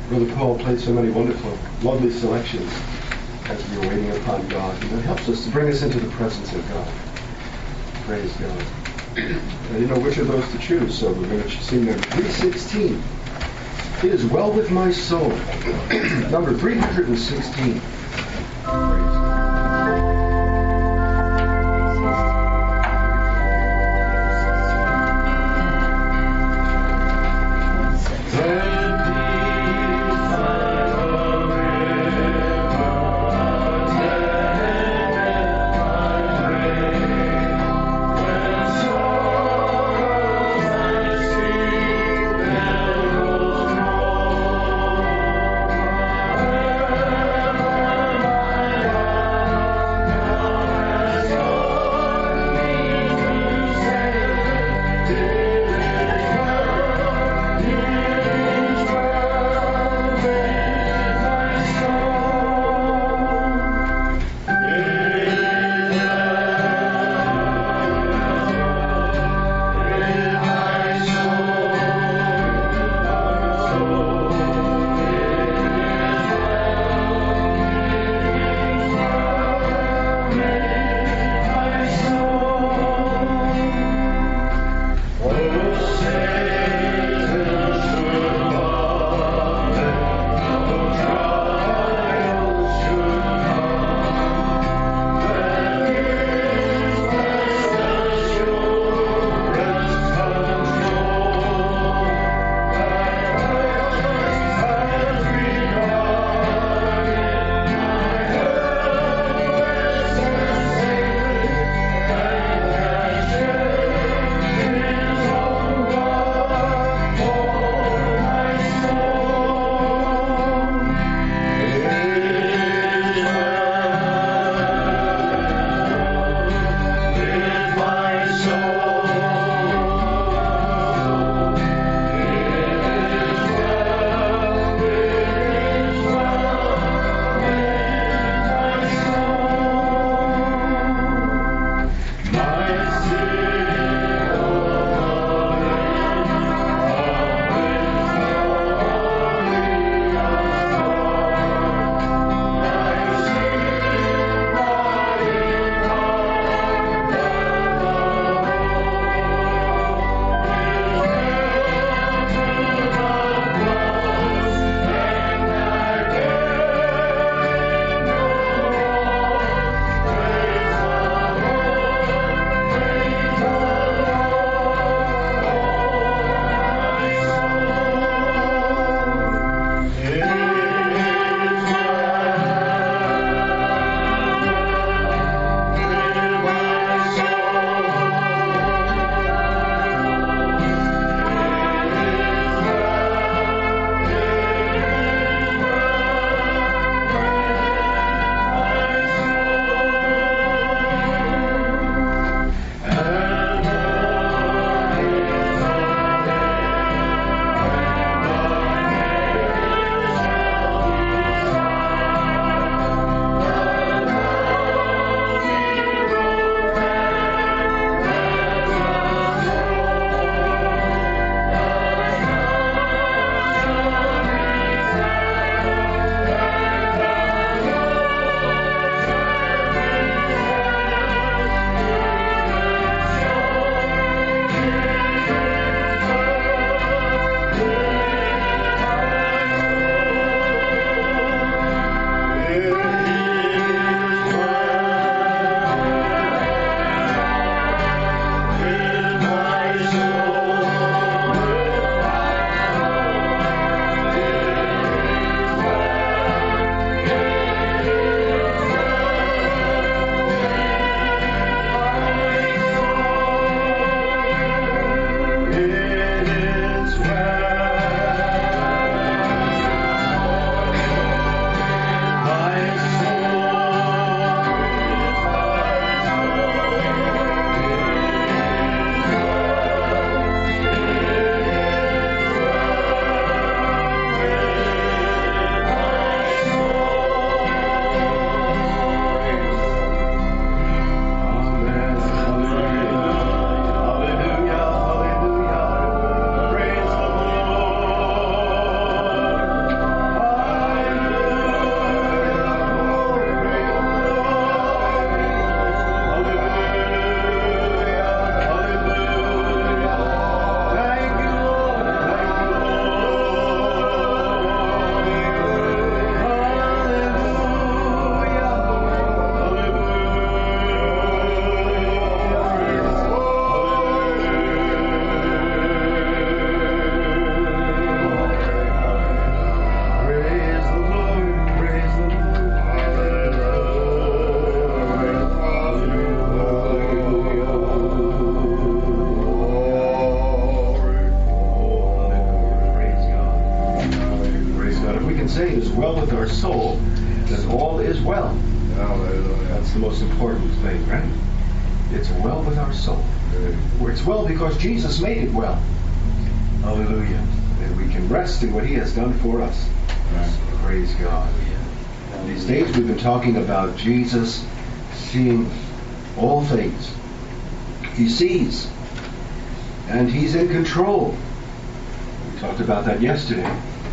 Brother Paul played so many wonderful, lovely selections as we are waiting upon God. And that helps us to bring us into the presence of God. Praise God. I didn't know which of those to choose, so we're going to sing number 316. It is well with my soul. Number 316. can say it is well with our soul, that all is well. Hallelujah. That's the most important thing, right? It's well with our soul. It's well because Jesus made it well. Hallelujah. And we can rest in what he has done for us. Praise God. These days we've been talking about Jesus seeing all things. He sees. And he's in control. We talked about that yesterday.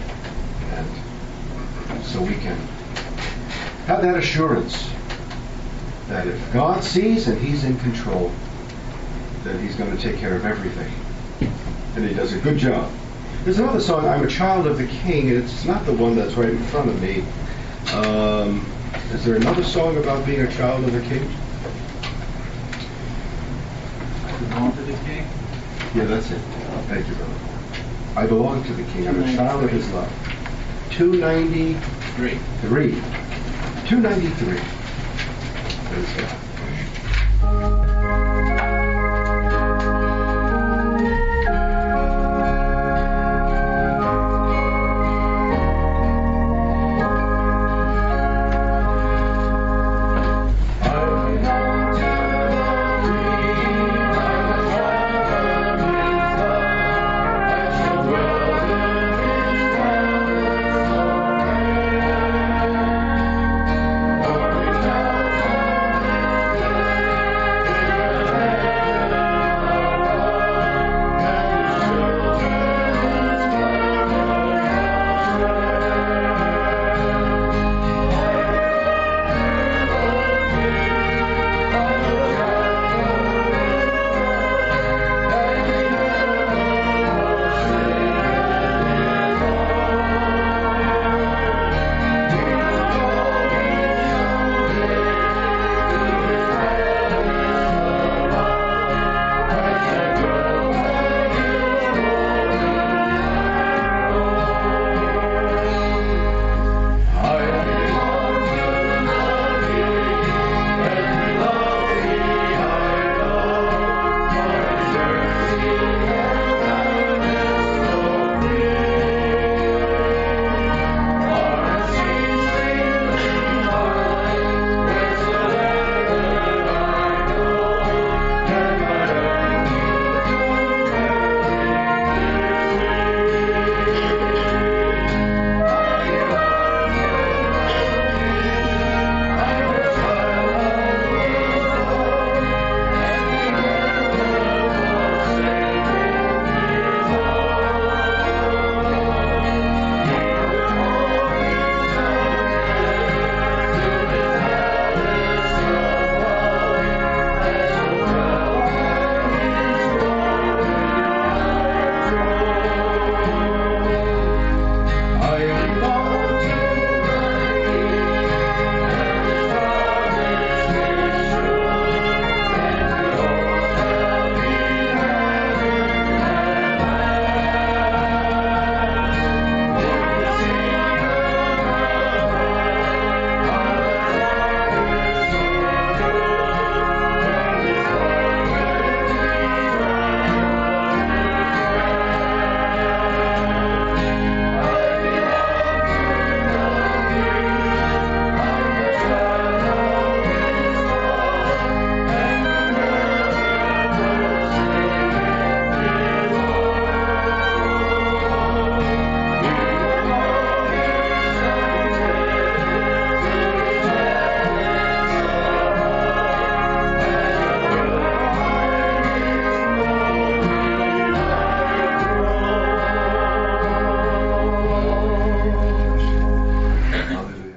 And so we can have that assurance that if God sees and he's in control, then he's going to take care of everything. And he does a good job. There's another song, I'm a Child of the King, and it's not the one that's right in front of me. Is there another song about being a child of the King? I belong to the King. Yeah, that's it. Thank you, brother. I belong to the King. I'm a child of his love. 293. 293. Praise God.